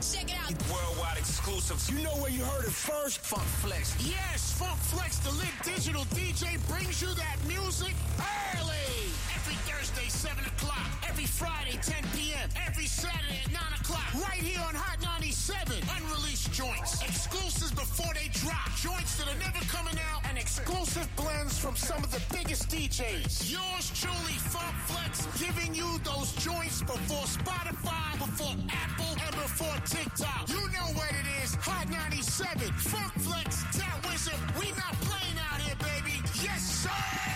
Check it out. Worldwide exclusives. You know where you heard it first? Funk Flex. Yes, Funk Flex, the lit digital DJ, brings you that music early. Every Thursday, 7 o'clock. Every Friday, 10 p.m. Every Saturday at 9 o'clock. Right here on Hot 97. Unreleased joints. Exclusives before they drop. Joints that are never coming out. And exclusive blends from some of the biggest DJs. Yours truly, Funk Flex, giving you those joints before Spotify, before Apple, and before TikTok. You know what it is. Hot 97. Funk Flex, that wizard. We not playing out here, baby. Yes, sir!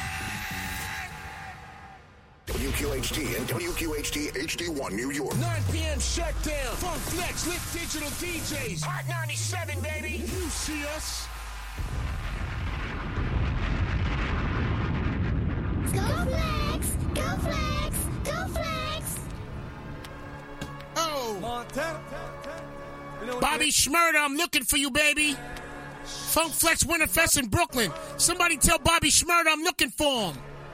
WQHT and WQHT HD1 New York. 9 p.m. shutdown. Funk Flex, lit digital DJs. Hot 97, baby. You see us. Go Flex! Go Flex! Go Flex! Oh. Bobby Shmurda, I'm looking for you, baby. Funk Flex Winterfest in Brooklyn. Somebody tell Bobby Shmurda I'm looking for him.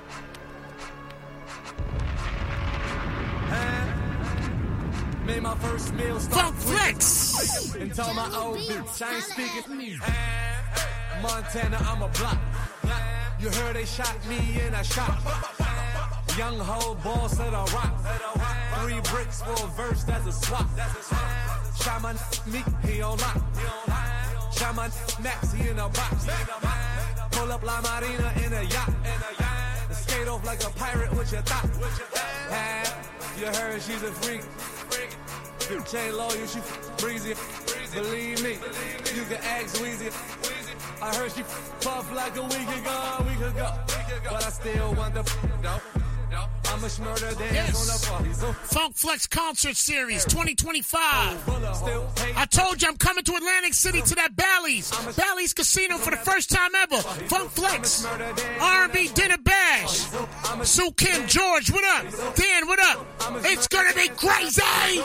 Made my first meal start Funk Flex! and tell my old bitch I ain't speaking. Montana, I'm a block. You heard they shot me and I shot. Young hoe boss at a rock. 3 bricks for a verse, that's a swap. Shot my meat, he on lock. Shot my Max, he in a box. Pull up La Marina in a yacht. Skate off like a pirate with your thought. You heard she's a freak. Chain lawyer, she breezy. Believe me, you can ask Weezy. I heard she puff like a week ago. But I still want the though. I'm a Shmurda dance on the party. So Funk Flex Concert Series 2025. I told you I'm coming to Atlantic City to that Bally's Casino for the first time ever. Funk Flex, R&B Dinner Bash. Sue Kim, George, what up? Dan, what up? It's gonna be crazy.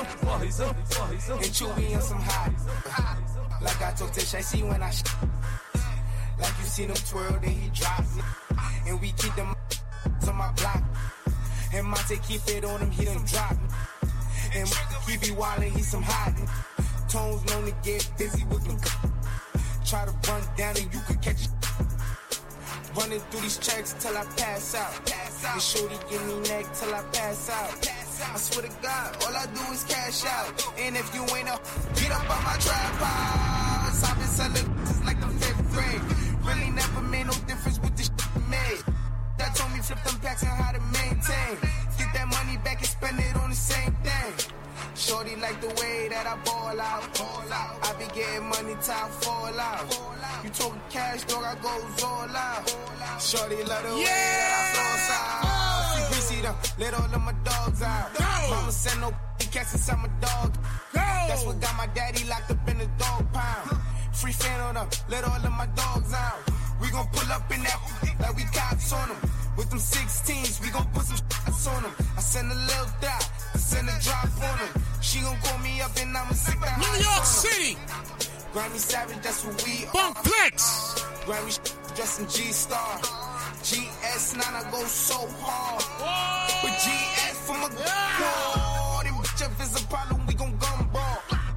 And Chewy and some hot. Like I told Tish, I see when I like you seen him twirl, then he drop. And we keep them on my block. And Monte keep it on him, he done drop. And he be wildin', he some hot. Tones known to get busy with them. Try to run down and you could catch it. Running through these checks till I pass out. And shorty give me neck till I pass out. I swear to God, all I do is cash out. And if you ain't up, get up on my trap house. I've been selling just like the 5th grade. Really never made no difference with the shit made. That told me flip them packs and how to maintain. Get that money back and spend it on the same thing. Shorty like the way that I ball out. I be getting money till I fall out. You talking cash, dog, I goes all out. Shorty love the way that I floss out. She greasy though, let all of my dogs out. Mama send no cats inside my dog. That's what got my daddy locked up in the dog pound. Free fan on them, let all of my dogs out. We gon' pull up in that like we cops on them. With them 16s, we gon' put some shots on them. I send a little dot, I send a drop on them. She gon' call me up and I'ma sick the New York City. Grammy Savage, that's what we are. Funk Flex. Grammy dressing G-Star. GS9, I go so hard. With GS from a wall. Them bitch, if it's a problem, we gon' gumball.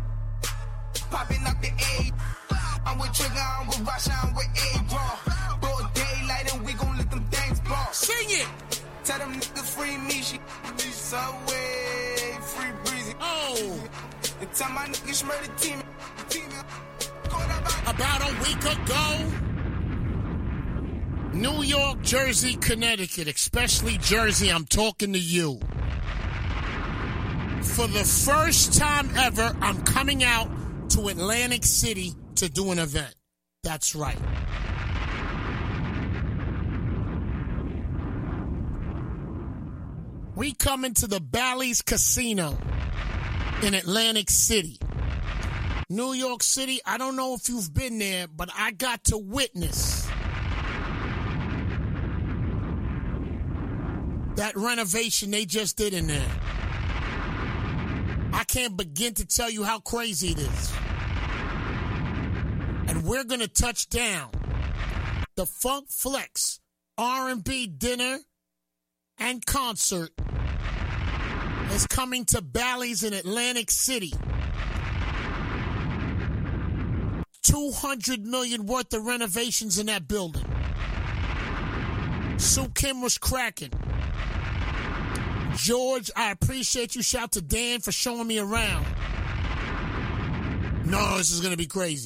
Popping out the A. I'm with Trigger, I'm with Rasha, I'm with A-Raw. Broad daylight and we gon' let them things ball. Sing it! Tell them niggas free me, she Subway, free breezy. Oh! And tell my niggas murder team. About a week ago, New York, Jersey, Connecticut, especially Jersey, I'm talking to you. For the first time ever, I'm coming out to Atlantic City to do an event. That's right. We come into the Bally's Casino in Atlantic City. New York City, I don't know if you've been there, but I got to witness that renovation they just did in there. I can't begin to tell you how crazy it is. And we're going to touch down. The Funk Flex R&B dinner and concert is coming to Bally's in Atlantic City $200 million worth of renovations in that building. Sue Kim was cracking. George, I appreciate you. Shout to Dan for showing me around. No, this is going to be crazy.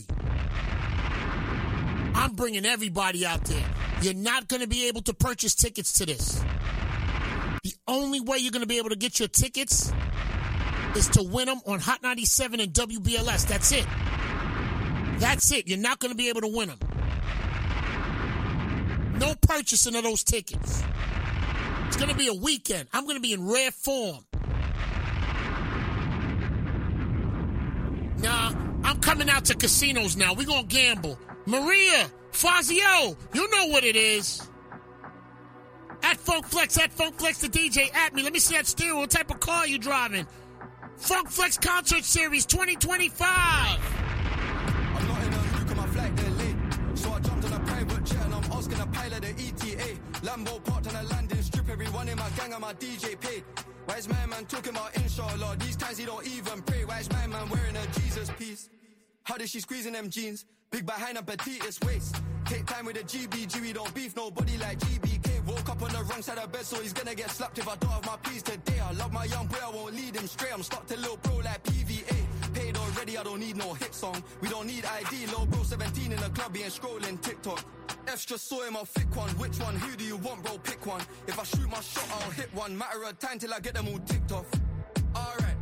I'm bringing everybody out there. You're not going to be able to purchase tickets to this. The only way you're going to be able to get your tickets is to win them on Hot 97 and WBLS. That's it. That's it. You're not going to be able to win them. No purchasing of those tickets. It's going to be a weekend. I'm going to be in rare form. Nah, I'm coming out to casinos now. We're going to gamble. Maria, Fazio, you know what it is. At Funk Flex the DJ, at me. Let me see that stereo. What type of car you driving? Funk Flex Concert Series 2025. I'm not in a look at my flight, they're late. So I jumped on a private jet and I'm asking a pilot the ETA. Lambo parked on a landing strip, everyone in my gang and my DJ paid. Why is my man talking about inshallah? These times he don't even pray. Why is my man wearing a Jesus piece? How did she squeeze in them jeans? Big behind and petite waist. Take time with a GBG, we don't beef nobody like GBK. Woke up on the wrong side of bed, so he's gonna get slapped if I don't have my peace today. I love my young boy, I won't lead him straight. I'm stuck to little bro like PVA. Paid already, I don't need no hit song. We don't need ID, little bro 17 in the club, he ain't scrolling TikTok. F's just saw him, I'll thick one. Which one? Who do you want, bro? Pick one. If I shoot my shot, I'll hit one. Matter of time till I get them all ticked off. Alright,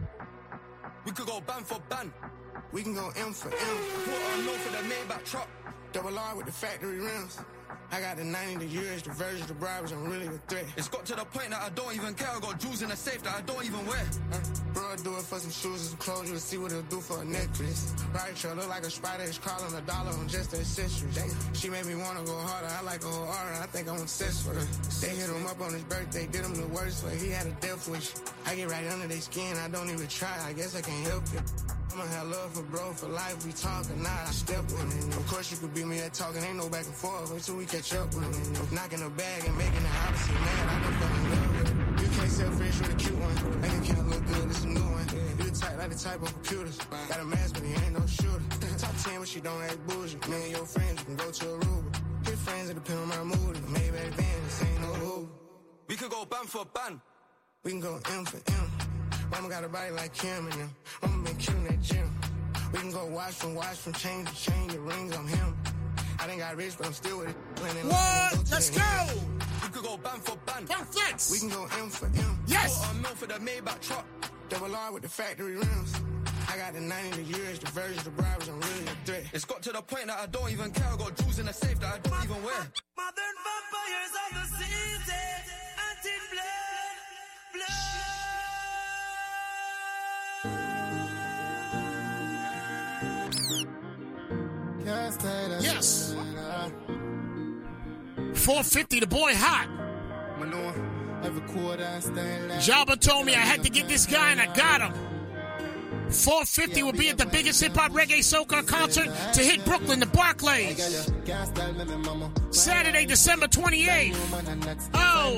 we could go ban for ban. We can go M for M. Put on low for the Maybach truck. Double R with the factory rims. I got the 90, the years, the version, the bribes, I'm really a threat. It's got to the point that I don't even care. I got jewels in the safe that I don't even wear. Bro, I do it for some shoes and some clothes. You'll see what it'll do for a necklace. Right, you look like a spider. It's crawling $1 on just the accessories. She made me want to go harder. I like a whole aura. I think I'm obsessed with her. They hit him up on his birthday. Did him the worst way. He had a death wish. I get right under their skin. I don't even try. I guess I can't help it. I'ma have love for bro for life. We talking now. I step with it. Of course you could beat me at talking. Ain't no back and forth until we catch up with it. Knocking the bag and making the opposite mad. I don't fucking love with it. You can't sell fish with a cute one. Make it can't look good. It's a new one. You the type like the type of computers. Got a mask but he ain't no shooter. Top 10 but she don't act bougie. Me and your friends you can go to Aruba. His friends it depend on my mood. Maybe back then this ain't no who. We could go ban for ban. We can go M for M. Mama got a body like Kim and them. Mama been killing that gym. We can go watch from chain to chain, the rings on him. I done got rich, but I'm still with it. What? Let's go! We could go ban for ban. Funk Flex! We can go M for M. Yes! Put on low for the Maybach truck. Double R with the factory rims. I got the 90, the years, the version, the bribes, I'm really a threat. It's got to the point that I don't even care. I got jewels in the safe that I don't even wear. Modern vampires of the season, anti-blood, Yes. 450, the boy hot. Jabba told me I had to get this guy, and I got him. 450 will be at the biggest hip-hop reggae soca concert to hit Brooklyn, the Barclays. Saturday, December 28th. Oh!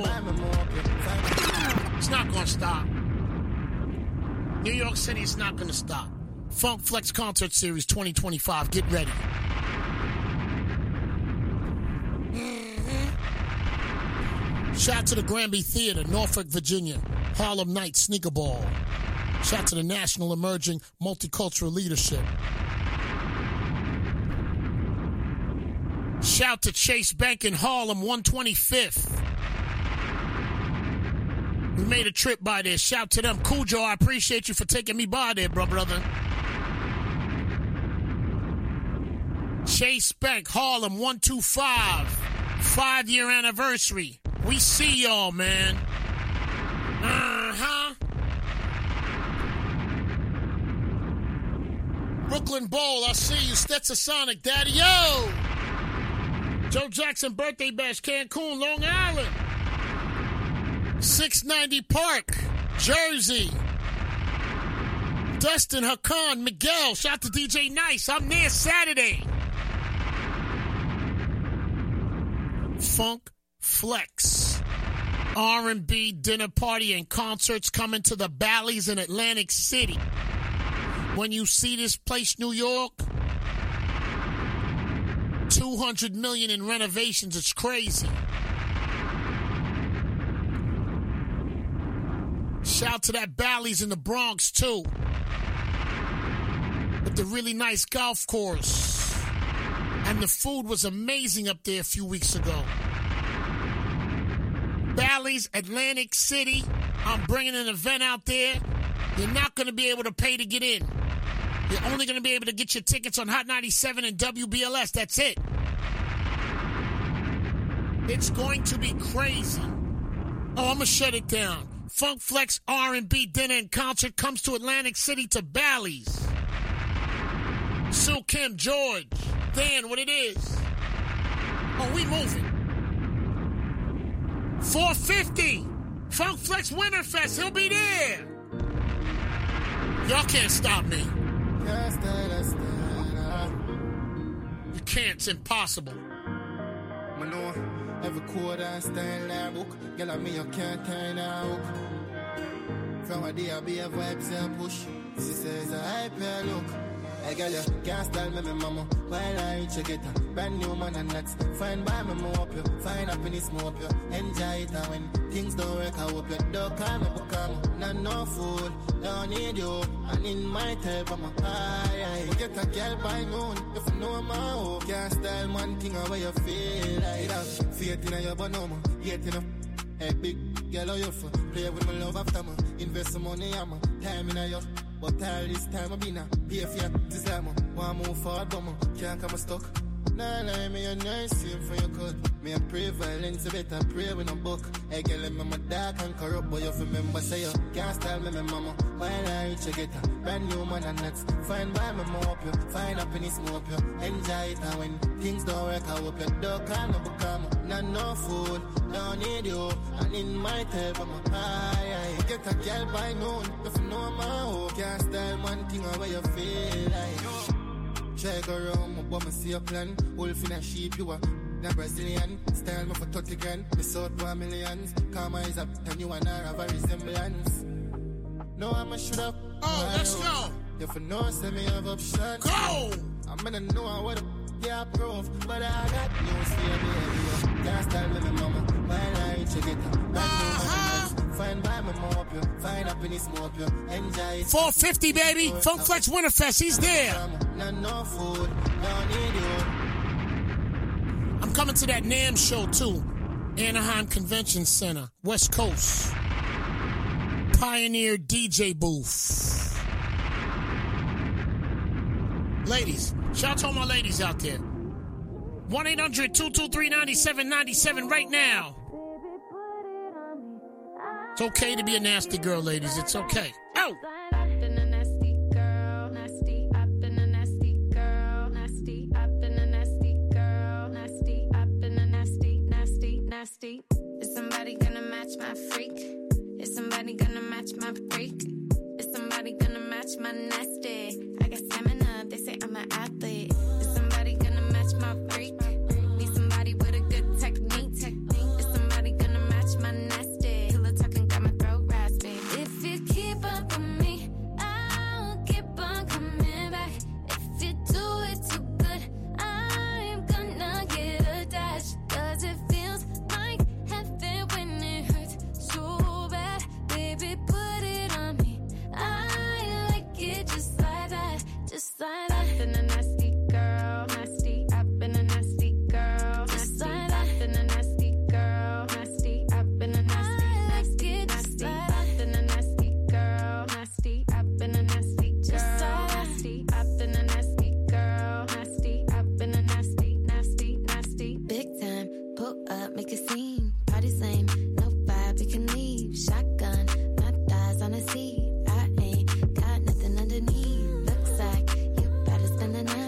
It's not going to stop. New York City is not going to stop. Funk Flex Concert Series 2025. Get ready. Shout out to the Granby Theater, Norfolk, Virginia. Harlem Night Sneaker Ball. Shout out to the National Emerging Multicultural Leadership. Shout to Chase Bank in Harlem, 125th. We made a trip by there. Shout to them. Cujo, I appreciate you for taking me by there, brother. Chase Bank, Harlem, 125. 5-year anniversary. We see y'all, man. Brooklyn Bowl, I see you. Stetsasonic, Daddy, yo. Joe Jackson birthday bash, Cancun, Long Island. 690 Park, Jersey. Dustin, Hakan, Miguel. Shout out to DJ Nice. I'm there Saturday. Funk Flex. R&B dinner party and concerts coming to the Bally's in Atlantic City. When you see this place, New York, $200 million in renovations. It's crazy. Shout to that Bally's in the Bronx, too. With the really nice golf course. And the food was amazing up there a few weeks ago. Bally's, Atlantic City. I'm bringing an event out there. You're not going to be able to pay to get in. You're only going to be able to get your tickets on Hot 97 and WBLS. That's it. It's going to be crazy. Oh, I'm going to shut it down. Funk Flex R&B Dinner and Concert comes to Atlantic City to Bally's. Sue Kim, George, Dan, what it is. Oh, we moving. 450. Funk Flex Winterfest. He'll be there. Y'all can't stop me. You can't. It's impossible. Every quarter and style that book. Girl, I mean, you can't turn a hook. From a day, I be a vibes and push. She says, I pay look. Hey, girl, you can't style me, mama. While I reach you get a brand new man and nuts. Find by me, more up you. Find happiness, more up you. Enjoy it, and when things don't work, I hope you don't call me, become not no fool. Don't need you. And in my tape, I'm a high. Get a girl by noon. If you know my hope, can't style one thing away you feel like that. Faith in your banana, yet in a hey, big girl, how you for? Play with my love after me. Invest some money, I'm a time in a yacht. But all this time I've been a pay for you. This like me, want move forward, but me can't come stuck. Nah, lie, me a nice same for your cut. Me a pray violence, you better pray with a book. Hey, girl, let me my dark and corrupt, but you remember, say you can't style me, mama. While I reach you get a brand new man and nuts. Find by me, more up you. Find happiness, more up you. Enjoy it, and when things don't work, I hope you don't call me, become not no fool. Don't need you, and in my tape, I'm a high. Get a girl by noon, if you know my hope. Can't style one thing away you feel like. Try go around, but I see a plan. Wolf in a sheep, you are not Brazilian. Style me for 30 grand, me sold for millions. Karma is up, and you and I have a resemblance. No, I'm a shut up. Oh, let's go. If you know, send me have option. Go! I'm gonna know what yeah, proof, but I got news for you, baby. Can't style me, mama. While I reach you get a find by me, more up you. Find happiness, more up you. Enjoy it. 450, baby. Funk Flex Winterfest. He's there. No food. Don't need you. I'm coming to that NAMM show, too. Anaheim Convention Center, West Coast. Pioneer DJ booth. Ladies, shout out to all my ladies out there. 1-800-223-9797 right now. It's okay to be a nasty girl, ladies. It's okay. Oh! I've been a nasty girl, nasty. I've been a nasty girl, nasty. I've been a nasty girl, nasty. I've been a nasty, nasty, nasty. Is somebody gonna match my freak? Is somebody gonna match my freak? Is somebody gonna match my nasty? I got stamina, they say I'm an athlete. Is somebody gonna match my freak? Need somebody with a good technique. Is somebody gonna match my nasty? Pillow talking got my throat raspy. If you keep up with me, I'll keep on coming back. If you do it too good, I'm gonna get a dash. Cause it feels like heaven when it hurts so bad. Baby, put it on me. I like it just like that. Just like that. I've been a nasty girl, nasty. I've been a nasty girl, nasty. I've been a nasty girl, nasty. I've been a nasty, nasty, nasty. I've been a nasty girl, nasty. I've been a nasty girl, nasty. I've been a nasty girl, nasty. I've been a nasty, nasty, nasty. Big time, pull up, make a scene. Party's lame, no vibe, we can leave. Shotgun, my thighs on the seat. I ain't got nothing underneath. Looks like you better spend the night.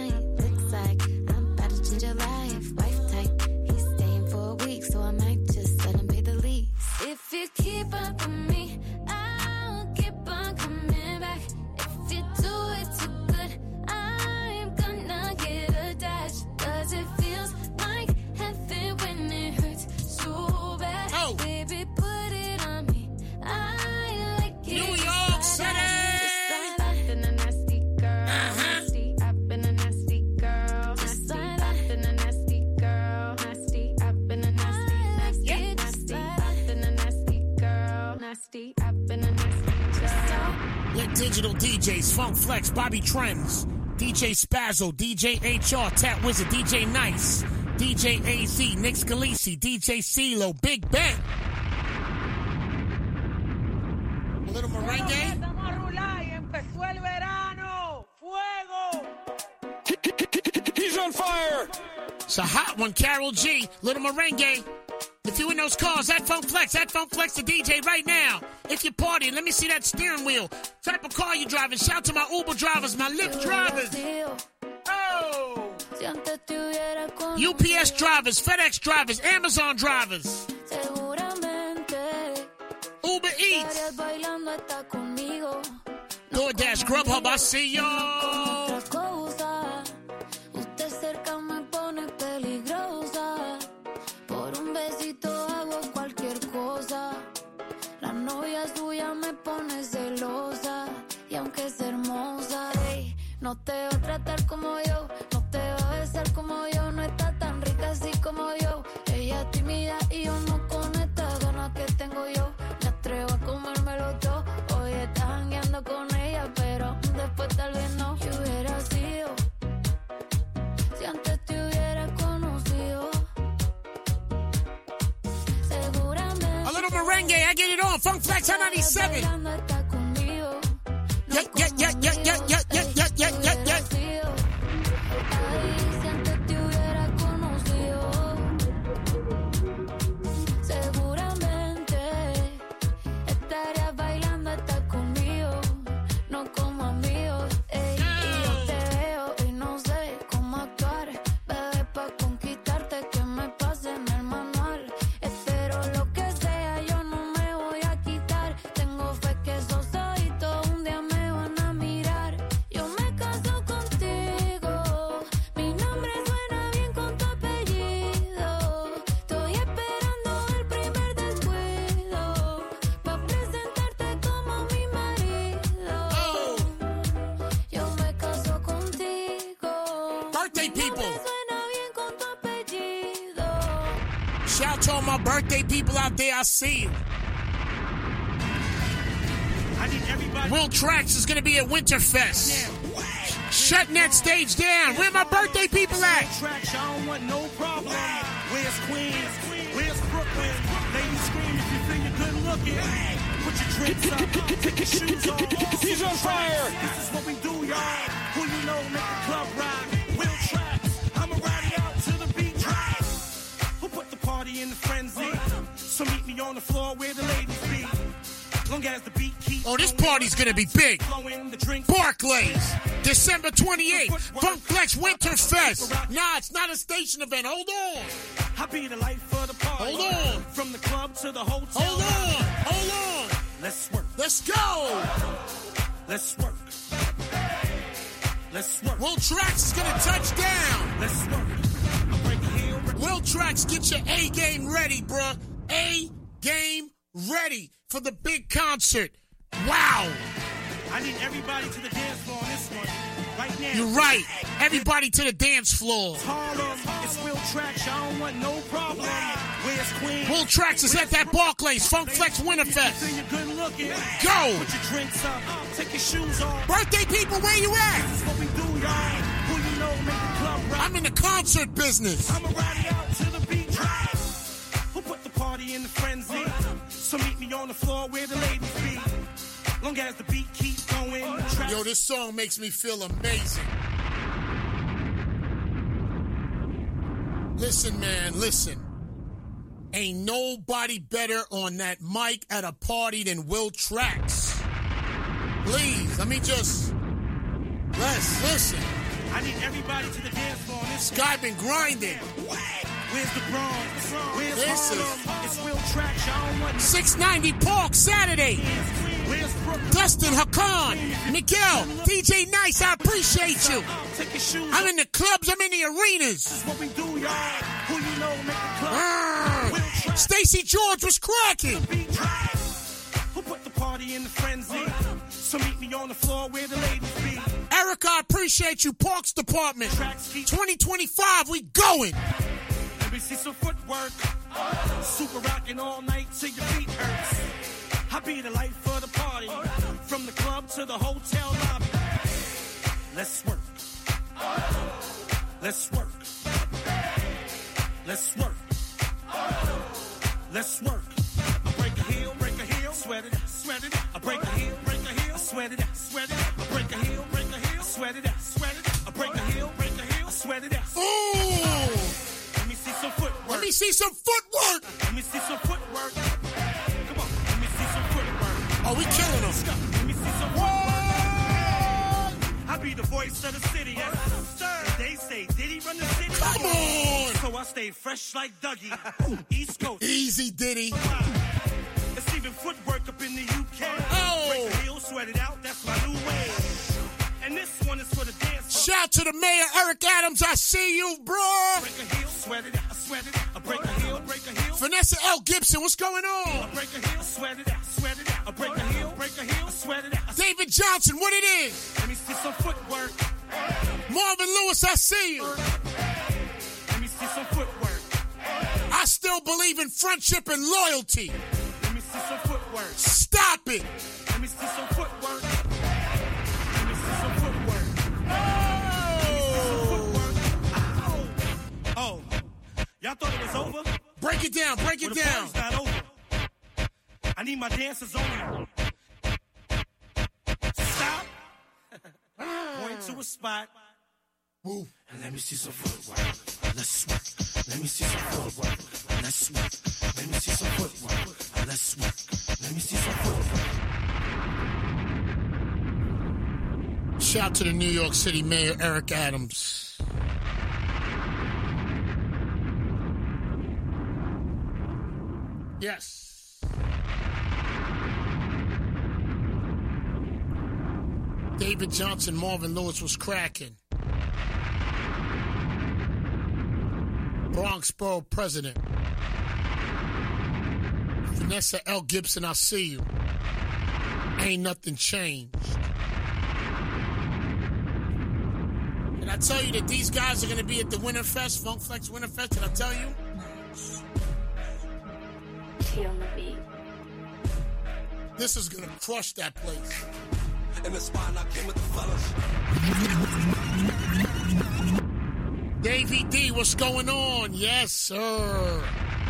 Digital DJs, Funk Flex, Bobby Trends, DJ Spazzo, DJ HR, Tat Wizard, DJ Nice, DJ AZ, Nick Scalisi, DJ CeeLo, Big Ben. A little merengue. He's on fire. It's a hot one, Carol G, Little Merengue. If you in those cars, at Funk Flex the DJ right now. If you're partying, let me see that steering wheel. Type of car you driving. Shout to my Uber drivers, my Lyft drivers. Oh! UPS drivers, FedEx drivers, Amazon drivers. Uber Eats. DoorDash, Grubhub, I see y'all. No te va a tratar como yo, no te va a besar como yo, no está tan rica así como yo. Ella es tímida y yo no con estas ganas que tengo yo. Me atrevo a comérmelo todo. Hoy estás jangueando con ella, pero después tal vez no. Yo hubiera sido, si antes te hubiera conocido. Seguramente. A little merengue, I get it on. Funk Flex 97. Yeah. Seguramente estarías bailando hasta conmigo, no como amigos. Y yo te veo y no sé cómo actuar, bebé, pa' conquistarte que me pase en el manual. Espero lo que sea, yo no me voy a quitar. Tengo fe que esos ojitos un día me van a mirar. Yo me caso contigo, mi nombre suena bien con tu apellido. Estoy esperando el primer descuido pa' presentarte como mi marido. Yo me caso contigo. Birthday people. Suena bien con tu apellido. Shout to all my birthday people out there, I see you. Will Trax is going to be at Winterfest. Shutting that stage down. Where my birthday people at? Trash, I don't want no problem. Where's Queens? Where's Brooklyn? Ladies scream if you feel you're good looking. Put your drinks up, take your shoes off. He's on fire. This is what we do, y'all. Who you know make the club rock? Will Trax. I'ma ride it out to the beat drop. Who put the party in the frenzy? So meet me on the floor where the ladies be. Long as the beat keeps. Oh, this party's going to be big. Barclays, December 28th. Funk Flex Winterfest. Nah, it's not a station event. Hold on. I be the life of the party. Hold on. From the club to the hotel. Hold on. Let's work. Let's go. Let's work. Let's work. Will Trax is going to touch down. Let's work. Will Trax, get your A game ready, bruh. A game ready for the big concert. Wow. I need everybody to the dance floor on this one. Right now. You're right. Everybody to the dance floor. Harlem, it's Will Trax. I don't want no problem. Where's Queen? Will Trax is at that Barclays Funk Flex Winterfest. You're good looking. Go. Put your drinks up. Take your shoes off. Birthday people, where you at? This is what we do, y'all. Who you know make the club rock? I'm in the concert business. I'ma ride it out to the beat drop. Who put the party in the frenzy? So meet me on the floor where the ladies be. Long as the beat keeps going. Yo, this song makes me feel amazing. Listen, man, listen. Ain't nobody better on that mic at a party than Will Trax. Please, let me just... Let's listen. I need everybody to the dance floor on this guy been grinding. Where's the Bronx? Where's This Harlem? It's Will Trax. I don't want 690 Park, Saturday. Where's Brooklyn? Dustin, Hakan, Miguel, DJ Nice, I appreciate you. Take your shoes I'm in the clubs, I'm in the arenas. This is what we do, y'all. Who you know make the club. Stacy George was cracking. Who put the party in the frenzy? So meet me on the floor where the ladies be. Erica, I appreciate you. Parks Department. 2025, we going. Let me see some footwork. Super rocking all night till your feet hurts. I be the life of the party. from the club to the hotel lobby. Let's work. Let's work. Let's work. Let's work. I break a heel, sweat it out, sweat it out. I break a heel, sweat it out, sweat it out. I break a heel, sweat it out, sweat it out. I break a heel, sweat it out. Ooh! Let me see some footwork. Let me see some footwork. Let me see some footwork. Come on, let me see some footwork. Oh, we killing them. Let me see some footwork. I be the voice of the city, yes, sir. They say, did he run the city? Come on! So I stay fresh like Dougie. East Coast. Easy, Diddy. It's even footwork up in the UK. Oh! Break the heel, sweat it out, that's my new way. And this one is for the dance. Shout to the mayor, Eric Adams. I see you, bro. Break a heel, sweat it out, sweat it out. I break a heel, Vanessa L. Gibson, what's going on? I break a heel, sweat it out, sweat it out. I break a heel, sweat it out. David Johnson, what it is? Let me see some footwork. Marvin Lewis, I see you. Let me see some footwork. I still believe in friendship and loyalty. Let me see some footwork. Stop it. Let me see some footwork. Let me see some footwork. Oh. Y'all thought it was over? Break it down, break it down. The party's not over. I need my dancers only. Stop. Point to a spot. Move. And let me see some footwork. Let's work. Let me see some footwork. Let's work. Let me see some footwork. Let's work. Let me see some footwork. Shout to the New York City Mayor, Eric Adams. Yes. David Johnson, Marvin Lewis was cracking. Bronx Borough President. Vanessa L. Gibson, I see you. Ain't nothing changed. Did I tell you that these guys are going to be at the Winterfest, Funk Flex Winterfest? Did I tell you? On the beat. This is going to crush that place. In the spine, I came with the fellas. Davey D, what's going on? Yes, sir.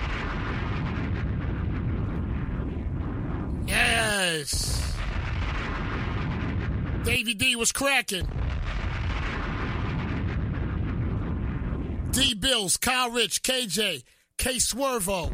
Yes. Davey D was cracking. D Bills, Kyle Rich, KJ, K Swervo.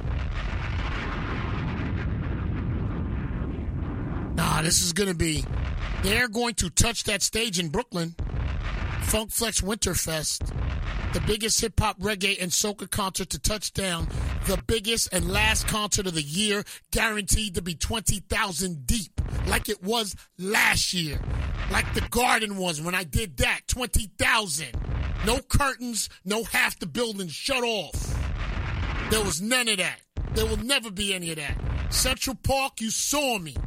Nah, this is going to be... They're going to touch that stage in Brooklyn. Funk Flex Winterfest. The biggest hip-hop, reggae, and soca concert to touch down. The biggest and last concert of the year. Guaranteed to be 20,000 deep. Like it was last year. Like the Garden was when I did that. 20,000. No curtains. No half the building shut off. There was none of that. There will never be any of that. Central Park, you saw me.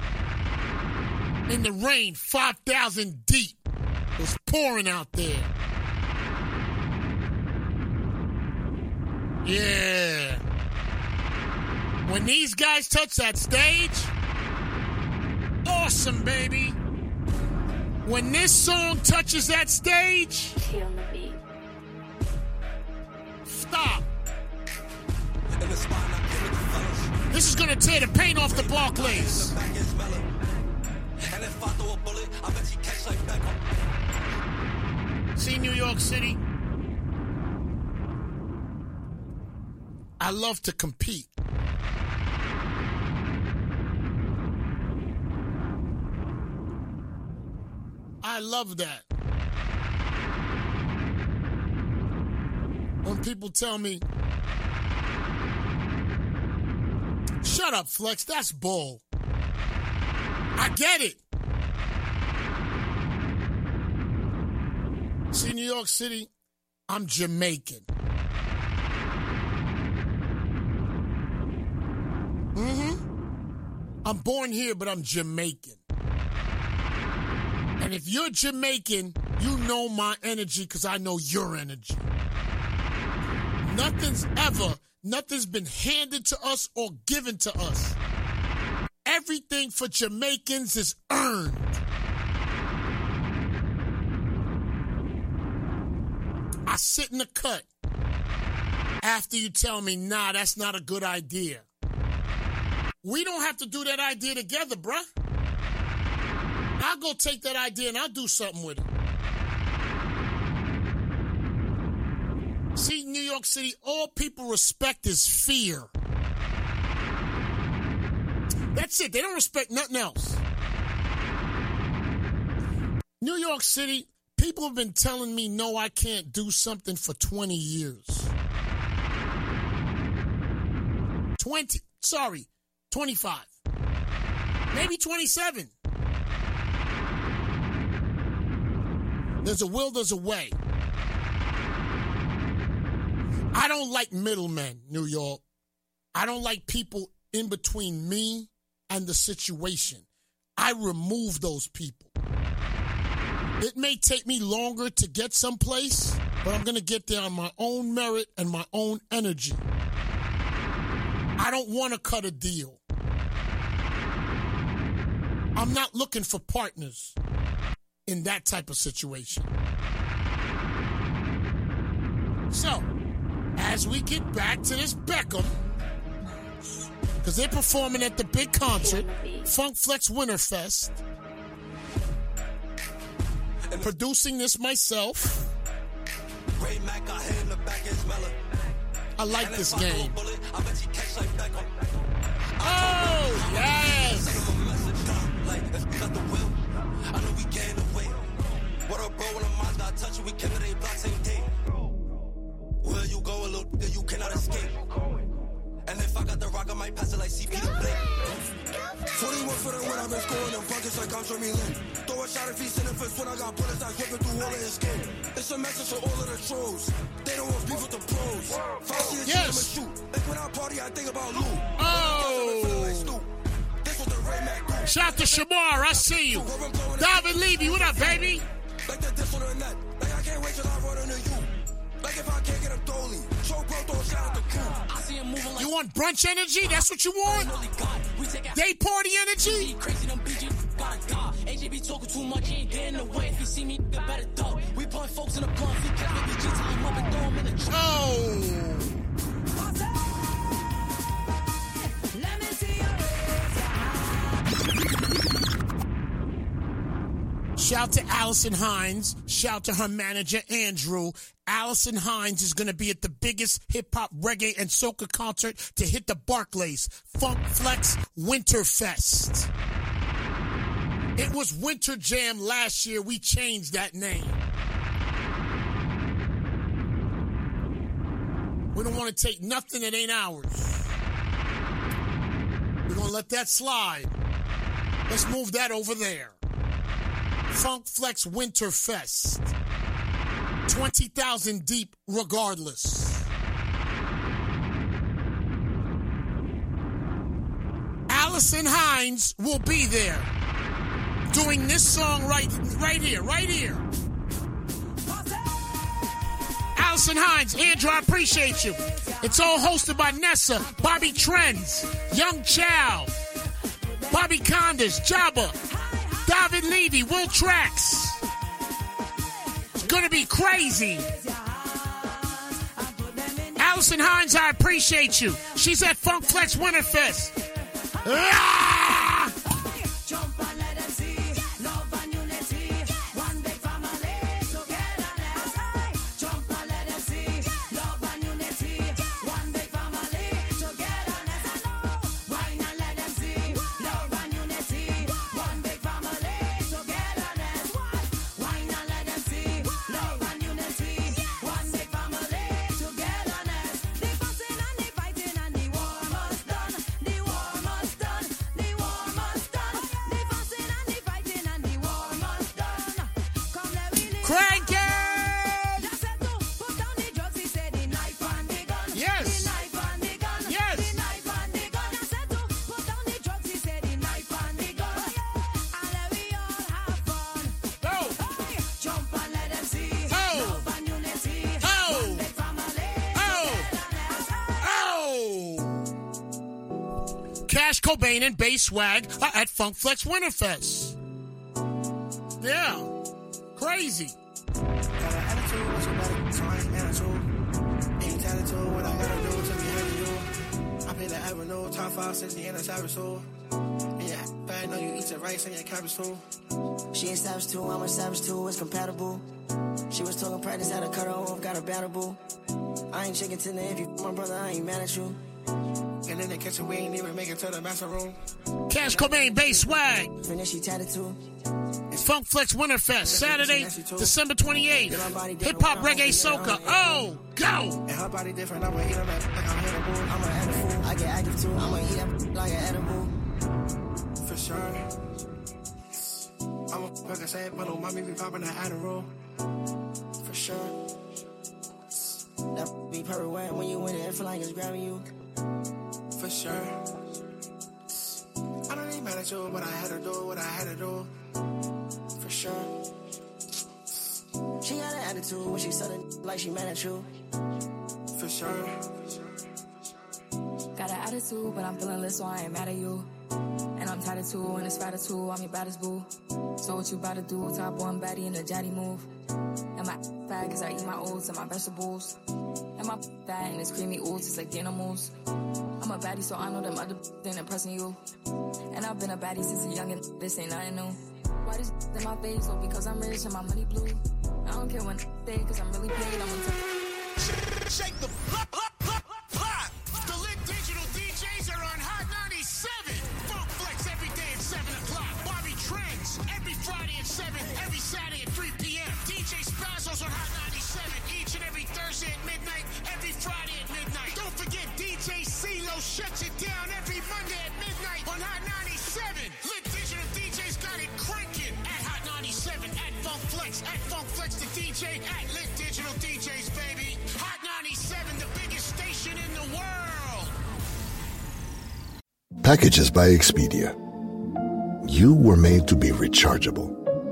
In the rain, 5,000 deep. It was pouring out there. Yeah. When these guys touch that stage, awesome, baby. When this song touches that stage, On the beat. stop. This is going to tear the paint off the Barclays. And if I throw a bullet, I bet you catch like Beckham. See, New York City, I love to compete. I love that. When people tell me, shut up, Flex, that's bull. I get it. See, New York City, I'm Jamaican. I'm born here, but I'm Jamaican. And if you're Jamaican, you know my energy because I know your energy. Nothing's been handed to us or given to us. everything for Jamaicans is earned. I sit in the cut after you tell me, nah, that's not a good idea. We don't have to do that idea together, bruh. I'll go take that idea and I'll do something with it. See, New York City, all people respect is fear. That's it. They don't respect nothing else. New York City, people have been telling me, no, I can't do something for 20 years. 25. Maybe 27. There's a will, there's a way. I don't like middlemen, New York. I don't like people in between me and the situation. I remove those people. It may take me longer to get someplace, but I'm going to get there on my own merit and my own energy. I don't want to cut a deal. I'm not looking for partners in that type of situation. So, as we get back to this Beckham, because they're performing at the big concert, Funk Flex Winterfest, producing this myself. I like this game. Oh, yes! What up, bro? When I'm on that touch, we kill it, they block same day. Where you go, a little nigga, you cannot escape. And if I got the rock, I might pass it like CP to Blake. 41 for the win, I've been scoring them buckets like Andre Milan. Throw a shot if he's in the fist when I got bullets that's whipping through all of his skin. It's a message for all of the trolls. They don't want beef with the pros. Fancy and yes. Shoot. Like when I party, I think about Lou. Oh! Shout to Shamar, I see you. David Levy, what up, baby? Like the diss on the net. Like I can't wait till I run into you. Like if I can't get him dolly. Show bro, throw a shout out to crew. I see him moving like you want brunch energy? That's what you want? Day party energy? Crazy them BG got God. AJB talking too much, he ain't getting away. If you see me, get better dog. We putting folks in the blunt. He catch me BG time up and throw him in the trunk. Oh! Shout to Allison Hines. Shout to her manager, Andrew. Allison Hines is going to be at the biggest hip-hop, reggae, and soca concert to hit the Barclays. Funk Flex Winterfest. It was Winter Jam last year. We changed that name. We don't want to take nothing that ain't ours. We're going to let that slide. Let's move that over there. Funk Flex Winterfest. 20,000 deep regardless. Allison Hines will be there doing this song right here. Allison Hines, Andrew, I appreciate you. It's all hosted by Nessa, Bobby Trends, Young Chow, Bobby Condas, Jabba, David Levy, Will Trax. It's gonna be crazy. Allison Hines, I appreciate you. She's at Funk Flex Winterfest. Ah! Cash Cobain and Bass Swag are at Funk Flex Winterfest. Yeah. Crazy. Got an attitude, what's your better, so I ain't attitude. Ain't attitude, what I gotta do to be happy you. I pay the avenue, top 560 and a savage soul. Yeah, but I know you eat your rice and your cabbage too. She ain't savage too, I'm a savage too, it's compatible. She was talking practice, had to cut her off, got a battable. I ain't chicken tender, if you my brother, I ain't mad at you. And in the kitchen, we ain't even make it to the master room. Cash Cobain, Bass Swag. Finish, she tatted too. Funk Flex Winterfest, Saturday, December 28th. Hip Hop Reggae Soca. Oh, go! And her body different, I'ma eat her like I'm edible. I'm an edible, I get active too. I'ma eat up like an edible. For sure. I'ma fuck a sad bundle, mommy be popping that Adderall. For sure. That be perfect when you in it, it feel like it's grabbing you. For sure. I don't ain't mad at you, but I had to do what I had to do. For sure. She got an attitude when she said it like she mad at you. For sure. Got an attitude, but I'm feeling lit, so I ain't mad at you. And I'm tired of two, and it's fatter too, I'm your baddest boo. So what you about to do? Top one baddie in the jatty move. And my fat, cause I eat my oats and my vegetables. And my fat and it's creamy oats, it's like the animals. I'm a baddie, so I know them other ain't impressing you. And I've been a baddie since a youngin', this ain't nothing new. Why this in my face? Oh, because I'm rich and my money blue. I don't care when they, cause I'm really paid, I'm gonna shake the plot. The lit digital DJs are on Hot 97. Funk Flex every day at 7 o'clock. Bobby Trends every Friday at 7, every Saturday at 3 p.m. DJ Spazzo's on Hot 97 each and every Thursday at midnight, every Friday at midnight. Don't forget DJ CeeLo shuts it down every Monday at midnight on Hot 97. Lit digital DJs got it cranking at Hot 97, at Funk Flex the DJ, at Lit Digital DJs, baby. Hot 97, the biggest station in the world. Packages by Expedia. You were made to be rechargeable.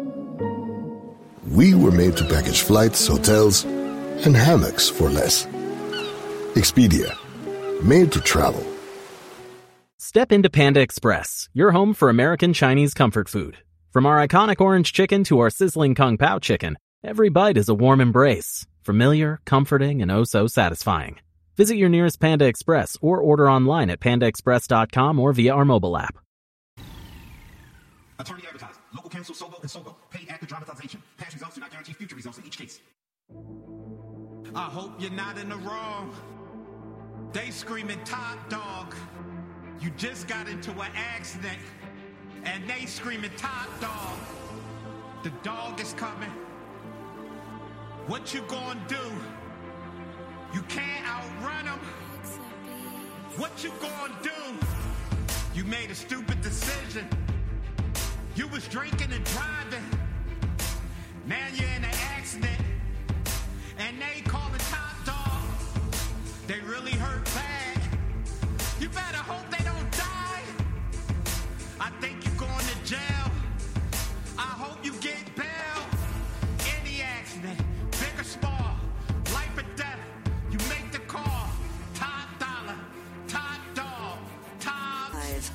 We were made to package flights, hotels, and hammocks for less. Expedia. Made to travel. Step into Panda Express, your home for American Chinese comfort food. From our iconic orange chicken to our sizzling Kung Pao chicken, every bite is a warm embrace. Familiar, comforting, and oh so satisfying. Visit your nearest Panda Express or order online at pandaexpress.com or via our mobile app. Attorney advertised. Local counsel Sogo and Sogo. Paid active dramatization. Past results do not guarantee future results in each case. I hope you're not in the wrong. They screaming top dog. You just got into an accident. And they screaming top dog. The dog is coming. What you gonna do? You can't outrun him. What you gonna do? You made a stupid decision. You was drinking and driving. Now you're in an accident. And they calling top dog. They really hurt bad. You better hope they don't die. I think you're going to jail. I hope you get bail. Any accident, big or small, life or death, you make the call. Top dollar, top dog, top.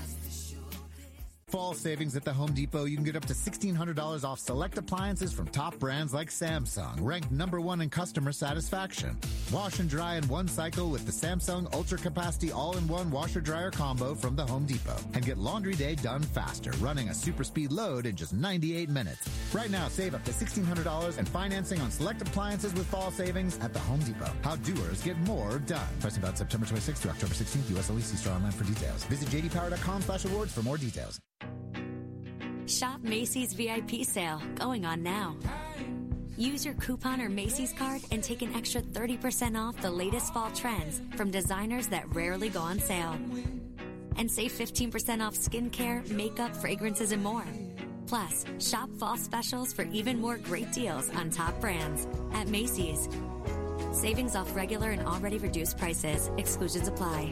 Fall savings at the Home Depot. You can get up to $1,600 off select appliances from top brands like Samsung, ranked #1 in customer satisfaction. Wash and dry in one cycle with the Samsung Ultra Capacity All-in-One Washer Dryer Combo from the Home Depot. And get laundry day done faster, running a super speed load in just 98 minutes. Right now, save up to $1,600 and financing on select appliances with fall savings at the Home Depot. How doers get more done. Pricing about September 26th through October 16th. U.S. only. See store online for details. Visit jdpower.com/awards for more details. Shop Macy's VIP sale going on now. Use your coupon or Macy's card and take an extra 30% off the latest fall trends from designers that rarely go on sale. And save 15% off skincare, makeup, fragrances, and more. Plus, shop fall specials for even more great deals on top brands at Macy's. Savings off regular and already reduced prices. Exclusions apply.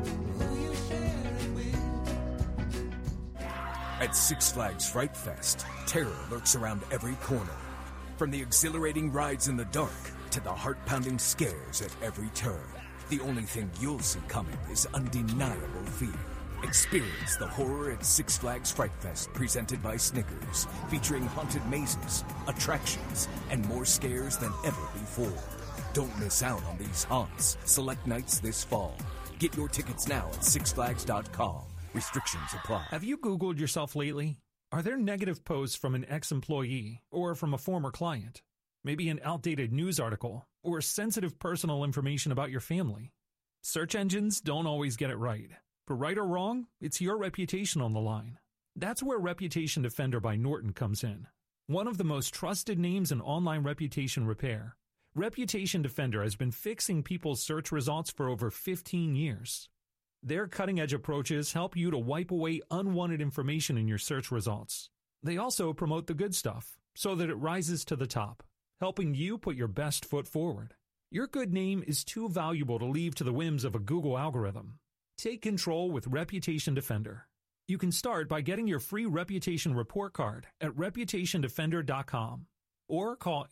At Six Flags Fright Fest, terror lurks around every corner. From the exhilarating rides in the dark to the heart-pounding scares at every turn, the only thing you'll see coming is undeniable fear. Experience the horror at Six Flags Fright Fest, presented by Snickers, featuring haunted mazes, attractions, and more scares than ever before. Don't miss out on these haunts. Select nights this fall. Get your tickets now at sixflags.com. Restrictions apply. Have you Googled yourself lately? Are there negative posts from an ex-employee or from a former client? Maybe an outdated news article or sensitive personal information about your family? Search engines don't always get it right. For right or wrong, it's your reputation on the line. That's where Reputation Defender by Norton comes in. One of the most trusted names in online reputation repair, Reputation Defender has been fixing people's search results for over 15 years. Their cutting-edge approaches help you to wipe away unwanted information in your search results. They also promote the good stuff so that it rises to the top, helping you put your best foot forward. Your good name is too valuable to leave to the whims of a Google algorithm. Take control with Reputation Defender. You can start by getting your free reputation report card at reputationdefender.com or call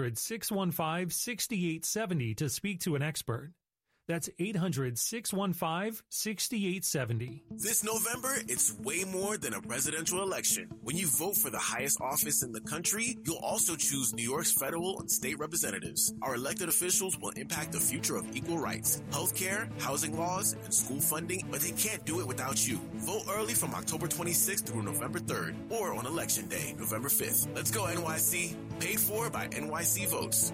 800-615-6870 to speak to an expert. That's 800-615-6870. This November, it's way more than a presidential election. When you vote for the highest office in the country, you'll also choose New York's federal and state representatives. Our elected officials will impact the future of equal rights, healthcare, housing laws, and school funding, but they can't do it without you. Vote early from October 26th through November 3rd, or on Election Day, November 5th. Let's go, NYC. Paid for by NYC Votes.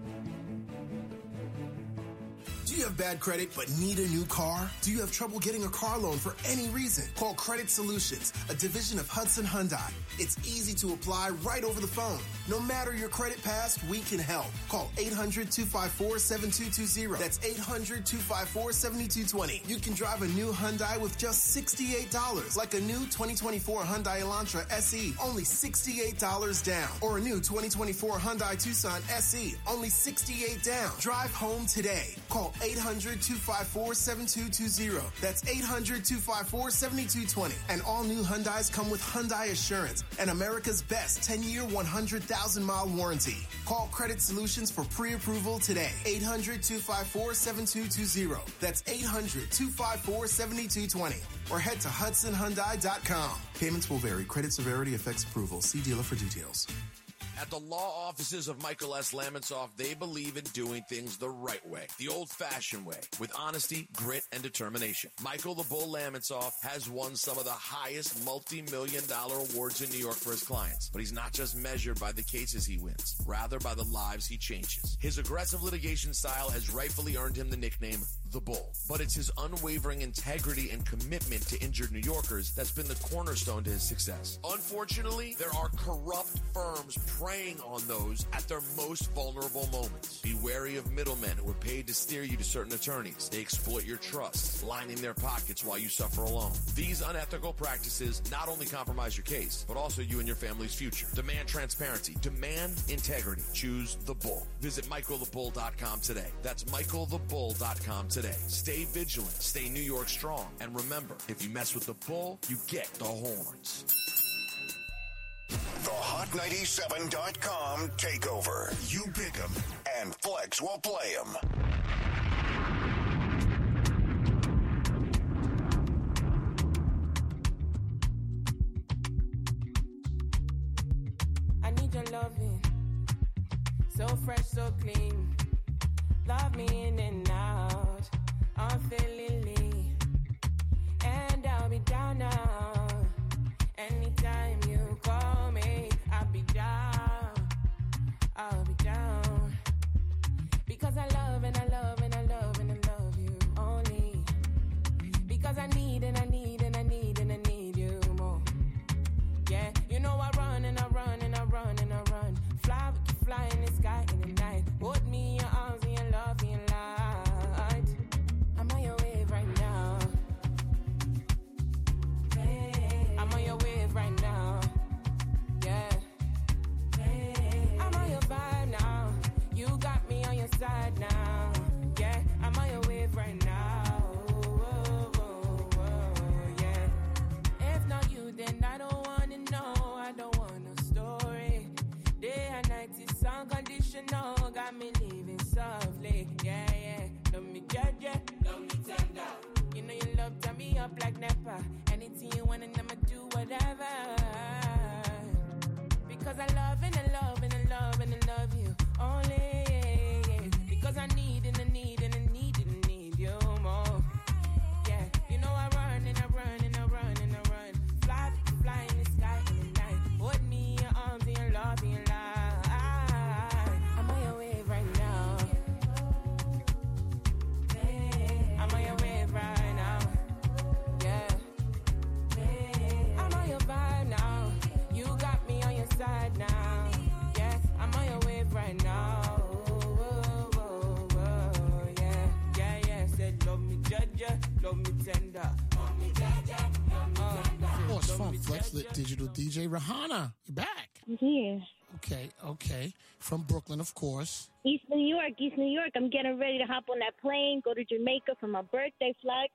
Do you have bad credit but need a new car? Do you have trouble getting a car loan for any reason? Call Credit Solutions, a division of Hudson Hyundai. It's easy to apply right over the phone. No matter your credit past, we can help. Call 800-254-7220. That's 800-254-7220. You can drive a new Hyundai with just $68, like a new 2024 Hyundai Elantra SE, only $68 down. Or a new 2024 Hyundai Tucson SE, only $68 down. Drive home today. Call 800-254-7220. That's 800-254-7220. And all new Hyundais come with Hyundai Assurance and America's best 10-year, 100,000-mile warranty. Call Credit Solutions for pre-approval today. 800-254-7220. That's 800-254-7220. Or head to HudsonHyundai.com. Payments will vary. Credit severity affects approval. See dealer for details. At the law offices of Michael S. Lamonsoff, they believe in doing things the right way, the old-fashioned way, with honesty, grit, and determination. Michael the Bull Lamonsoff has won some of the highest multi-million-dollar awards in New York for his clients, but he's not just measured by the cases he wins, rather by the lives he changes. His aggressive litigation style has rightfully earned him the nickname The Bull, but it's his unwavering integrity and commitment to injured New Yorkers that's been the cornerstone to his success. Unfortunately, there are corrupt firms preying on those at their most vulnerable moments. Be wary of middlemen who are paid to steer you to certain attorneys. They exploit your trust, lining their pockets while you suffer alone. These unethical practices not only compromise your case, but also you and your family's future. Demand transparency. Demand integrity. Choose The Bull. Visit michaelthebull.com today. That's michaelthebull.com today. Stay vigilant. Stay New York strong. And remember, if you mess with the bull, you get the horns. The Hot97.com takeover. You pick 'em, and Flex will play 'em. I need your loving, so fresh, so clean. Love me in and out, unfailingly, and I'll be down now. Anytime you call me, I'll be down. I'll be down. Because I love and I love and I love and I love you only. Because I need and I need and I need and I need you more. Yeah, you know I run and I run and I run and I run. Fly, we can fly in the sky in the night. Hold me in your arms and your love and your light. I'm on your wave right now. I'm on your wave right now. Yeah. I'm on your vibe now. You got me on your side now. Yeah. I'm on your wave right now. Yeah. If not you, then I don't wanna know. I don't want no story. Day and night is unconditional. Got me leaving sorry. only, yeah. Because I need and I need and I need and I need you more. Yeah, you know I run and I run and I run and I run. Fly in the sky in the night. Hold me in your arms and your love and your life. I'm on your wave right now. I'm on your wave right now. Yeah. I'm on your vibe now. You got me on your side now. Yeah, I'm on your wave right now. Yeah. Said love me judge, love me tender. Love me judge, love me tender. Of course, Funk Flex Lit Digital DJ. Rihanna, you're back. I'm here. Okay. From Brooklyn, of course. East New York. I'm getting ready to hop on that plane, go to Jamaica for my birthday, Flex.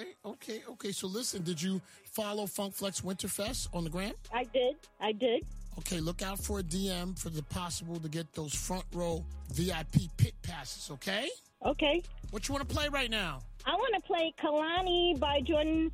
Okay. So listen, did you follow Funk Flex Winterfest on the gram? I did. Okay, look out for a DM for the possible to get those front row VIP pit passes, okay? Okay. What you want to play right now? I want to play Kalani by Jordan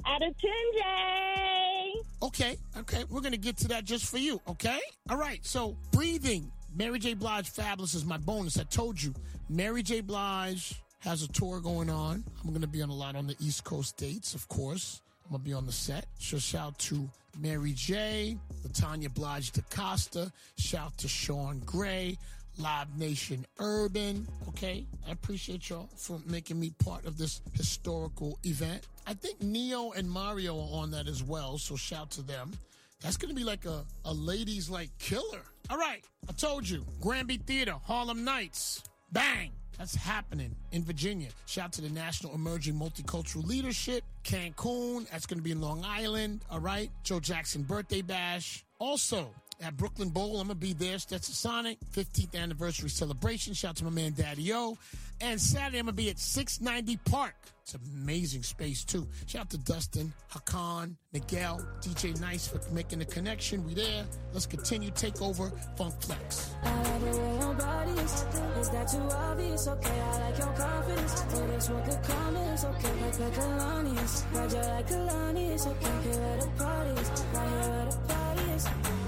Adetunde. Okay. We're going to get to that just for you, okay? All right, so Breathing. Mary J. Blige Fabulous is my bonus. I told you, Mary J. Blige has a tour going on. I'm going to be on a lot on the East Coast dates, of course. I'm going to be on the set. So shout to Mary J., Latanya Blige DaCosta. Shout to Sean Gray, Live Nation Urban. Okay, I appreciate y'all for making me part of this historical event. I think Neo and Mario are on that as well, so shout to them. That's going to be like a ladies like killer. All right, I told you. Granby Theater, Harlem Nights. Bang! That's happening in Virginia. Shout to the National Emerging Multicultural Leadership. Cancun, that's going to be in Long Island. All right, Joe Jackson Birthday Bash. Also, at Brooklyn Bowl, I'm going to be there. Stetsasonic, 15th anniversary celebration. Shout out to my man Daddy O. And Saturday, I'm going to be at 690 Park. It's an amazing space, too. Shout out to Dustin, Hakan, Miguel, DJ Nice for making the connection. We there. Let's continue. Take over Funk Flex. I like the way your body is that too obvious? Okay, I like your confidence. Oh, that's what could come is okay. Like Kalani is. Roger like Kalani is. Okay, here where the party is. Right here where the party is.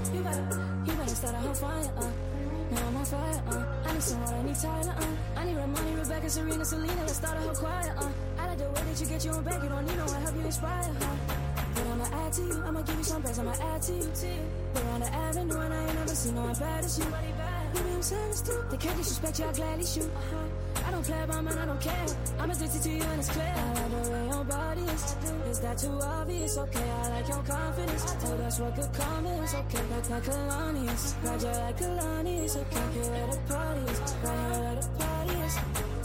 You better start a whole fire, Now I'm on fire, I need someone, I need Tyler, I need Ramoni, Rebecca, Serena, Selena, let's start a whole choir, I like the way that you get your own back, you don't need no one, help you inspire, But I'ma add to you, I'ma give you some praise, I'ma add to you, We're on the avenue and I ain't never seen no one bad as you. Maybe I'm savage too, they can't disrespect you, I'll gladly shoot. I don't play about man, I don't care. I'm addicted to you and it's clear. I like the way your body is that too obvious? Okay, I like your confidence. Oh, that's what could come is okay. Like Kalani is. Roger like Kalani is. Okay, here where the party is. Right here where the party is.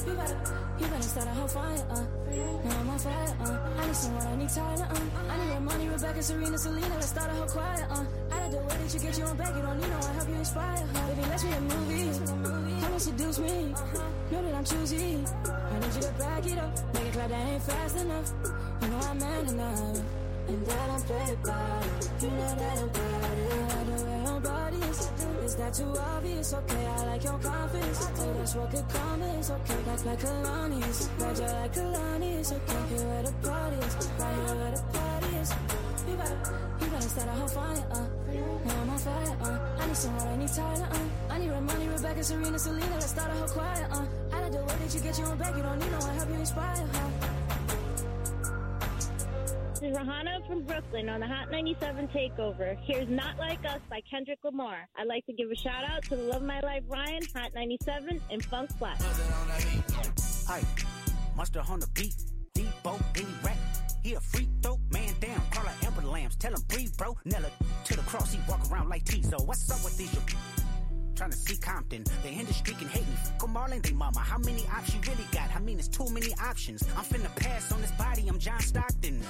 You better start a whole fire, Now I'm on fire, I need someone, I need Tyler, I need Ramoni, Rebecca, Serena, Selena, let's start a whole choir, I like the way that you get your own back, you don't need no one, help you inspire, Baby, let's make a movie, come and seduce me, know that I'm choosy, I need you to back it up, make it clap, that ain't fast enough, you know I'm man enough, and that I'm played by, you know that I'm bad, I like the way your body is that too obvious? Okay, I like your confidence. Oh, that's what could come is okay. Like Kalani is. Roger like Kalani is. Okay, here where the party is. Right here where the party is. You better start a whole fire, Now I'm on fire, I need someone, I need Tyler, I need Ramoni, Rebecca, Serena, Selena, let's start a whole choir, I like the way that you get your own back, you don't need no one, help you inspire, This is Rihanna from Brooklyn on the Hot 97 Takeover. Here's Not Like Us by Kendrick Lamar. I'd like to give a shout out to the Love of My Life Ryan, Hot 97, and Funk Flex. Hi, Mustard on the beat, Debo, any rap. He a free throw, man down, call her Amber Lambs, tell him breathe, bro. Nella to the cross, he walk around like Tizo. What's up with these? Trying to see Compton, the industry can hate me. Fuck Marlon, they mama. How many options you really got? I mean, it's too many options. I'm finna pass on this body, I'm John Stockton.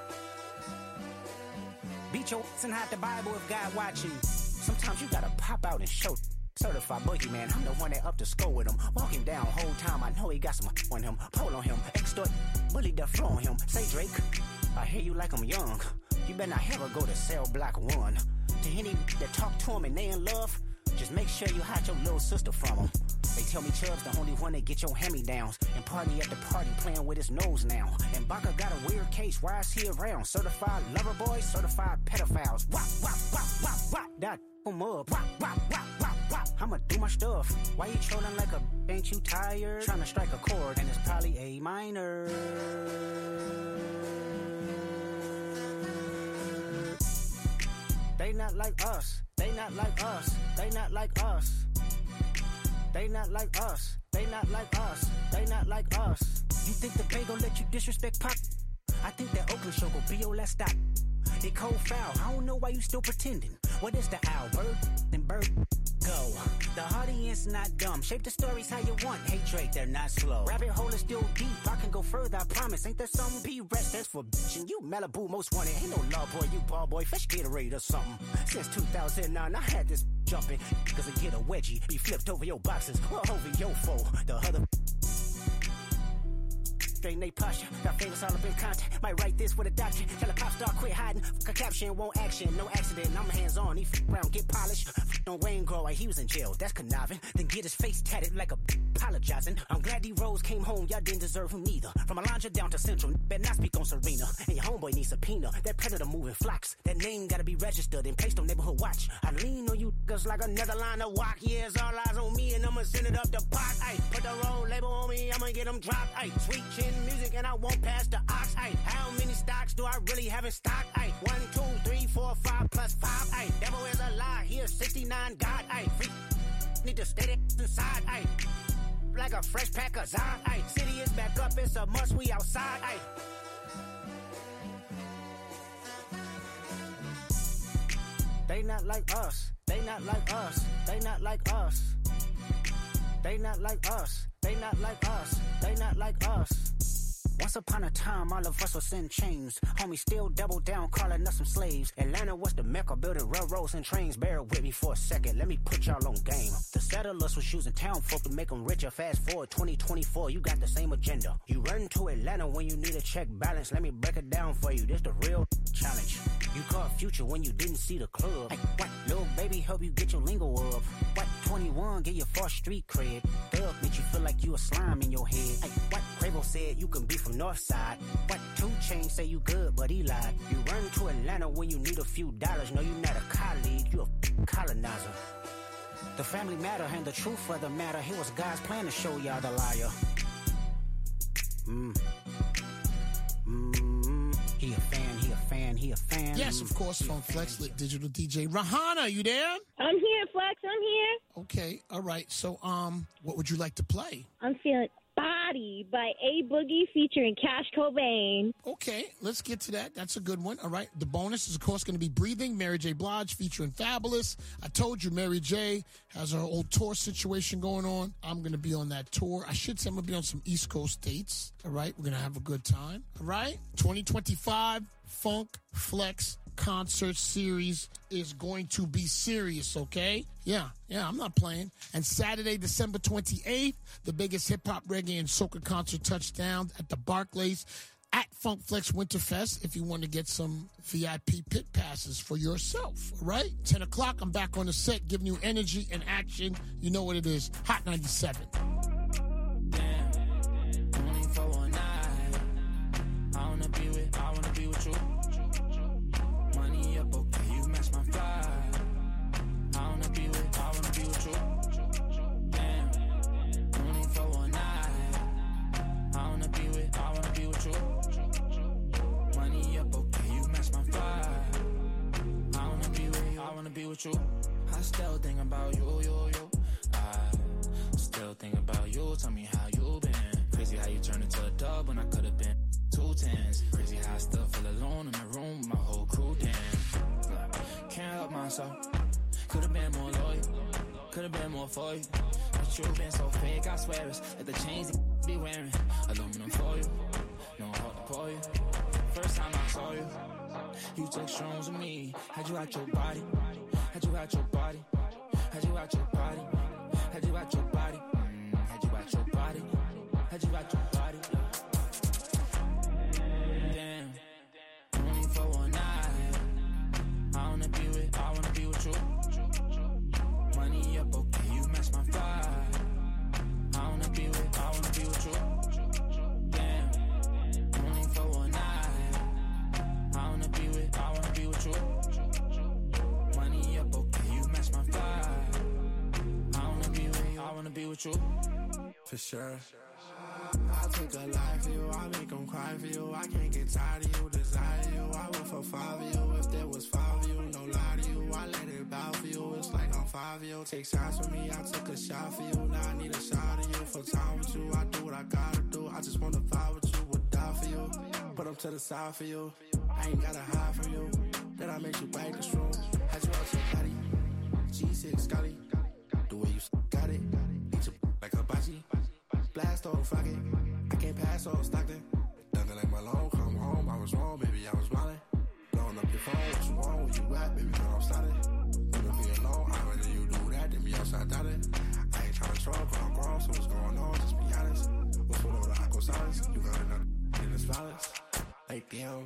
Beat your ass and hide the Bible if God watching. Sometimes you gotta pop out and show. Certified boogeyman, I'm the one that up to score with him. Walking down whole time, I know he got some on him. Pull on him, extort, bully the flow on him. Say Drake, I hear you like I'm young. You better not ever go to cell block 1. To any that talk to him and they in love, just make sure you hide your little sister from him. They tell me Chubb's the only one that get your hand-me-downs. And party at the party playing with his nose now. And Baca got a weird case, why is he around? Certified lover boys, certified pedophiles. Wop, wop, wop, wop, wop, that up. Wop, wop, wop, wop, wop. I'ma do my stuff. Why you trolling like a ain't you tired? Trying to strike a chord, and it's probably A minor. They not like us. They not like us. They not like us. They not like us. They not like us. They not like us. You think the Bay gon' let you disrespect Pop? I think that Oakland show gon' be your last stop. They cold foul. I don't know why you still pretending. What is the owl? Bird and bird go. The audience not dumb. Shape the stories how you want. Hey Drake, they're not slow. Rabbit hole is still deep. I can go further, I promise. Ain't there some B-rest that's for bitchin'? You Malibu most wanted. Ain't no love boy, you ball boy. Fresh Gatorade or something. Since 2009, I had this jumping. Cause I get a wedgie. Be flipped over your boxes. Or over your foe. The other straight in they posture. Got favors all up in contact. Might write this with a doctor. Tell a pop star quit hiding. Fuck a caption, won't action. No accident. I'm hands on. He around, get polished. On Wayne Grower, he was in jail. That's conniving. Then get his face tatted like a apologizing. I'm glad D-Rose came home. Y'all didn't deserve him neither. From Alondra down to Central. Better not speak on Serena. And your homeboy needs subpoena. That predator moving flocks. That name gotta be registered and placed on neighborhood watch. I lean on you cause like another line of walk. Yeah, it's all eyes on me and I'ma send it up the pot. Ay, put the roll label on me. I'ma get them dropped. Ay, sweet chin music and I won't pass the ox. Ay, how many stocks do I really have in stock? Ay, 1, 2, 3, 4, 5 plus 5. Ay, devil is a lie. Here's 69 God. Ay, free need to stay inside. Ay, like a fresh pack of Zod. Ay, city is back up. It's a must. We outside. Ay. They not like us. They not like us. They not like us. They not like us. They not like us. They not like us. Once upon a time, all of us was in chains. Homie still double down, calling us some slaves. Atlanta was the mecca, building railroads and trains. Bear with me for a second, let me put y'all on game. The settlers was using town folk to make them richer. Fast forward 2024, you got the same agenda. You run to Atlanta when you need a check balance. Let me break it down for you, this the real challenge. You caught Future when you didn't see the club. Hey, what? Little baby help you get your lingo up. What? 21, get your first street cred. Thug make you feel like you a slime in your head. Hey, what? Quavo said you can be from Northside. What? 2 Chainz say you good, but he lied. You run to Atlanta when you need a few dollars. No, you not a colleague, you a colonizer. The family matter and the truth of the matter. Here was God's plan to show y'all the liar. He a fan, he a fan, he a fan. Yes, of course, from Flex Lit Digital DJ. Rahana, you there? I'm here, Flex. I'm here. Okay, all right. So, what would you like to play? I'm feeling Body by A Boogie featuring Cash Cobain. Okay, let's get to that. That's a good one. All right. The bonus is, of course, going to be Breathing, Mary J. Blige featuring Fabulous. I told you Mary J. has her old tour situation going on. I'm going to be on that tour. I should say I'm going to be on some East Coast dates. All right. We're going to have a good time. All right. 2025 Funk Flex concert series is going to be serious, okay? Yeah, I'm not playing. And Saturday, December 28th, the biggest hip-hop, reggae, and soca concert touchdown at the Barclays at Funk Flex Winterfest if you want to get some VIP pit passes for yourself, all right? 10 o'clock, I'm back on the set giving you energy and action. You know what it is. Hot 97. Only for one night. I wanna be with you. Money up, okay, you match my fly. I wanna be with you. Damn. Only for one night. I wanna be with you. Money up, okay, you match my fly. I wanna be with you. I still think about you. I still think about you. Tell me how you been. Crazy how you turned into a dub when I could've been 2 10s. Crazy how I still feel alone in the room with my whole crew. Damn, can't help myself. Could've been more loyal. Could've been more for you. But you been so fake, I swear it's like the chains you be wearing. Aluminum for you. No heart to pour you. First time I saw you, you took shrooms with me. Had you out your body. Had you out your body. Had you out your body. Had you out your body. Had you out your body. Had you out your body. Damn. Only for one night. I wanna be with you. Money up, okay, you match my fly. I wanna be with you. Damn. Only for one night. I wanna be with you. Money up, okay, you match my fly. with you. For sure. I take a life for you, I make them cry for you. I can't get tired of you, desire you. I would for 5 of you if there was 5 of you. No lie to you, I let it bow for you. It's like I'm 5 of you. Take shots with me, I took a shot for you. Now I need a shot of you. For time with you, I do what I gotta do. I just wanna vibe with you, would die for you. Put them to the side for you. I ain't gotta hide from you. Then I make you bite the room. Had you out your body. G6 Scotty. The way you got it. Eat your like hibachi. Blast off rocket. I can't pass on Stockton. Nothing like my long come home. I was wrong, baby. I was wildin'. Blowing up your phone. What you want? Where you at, baby? Girl, I'm started. Wanna be alone. I'd rather you do that than be outside doubted. I ain't tryna talk, but I'm grown. So what's going on? Just be honest. What's going on with the aqua silence? You got enough in this violence. Like damn.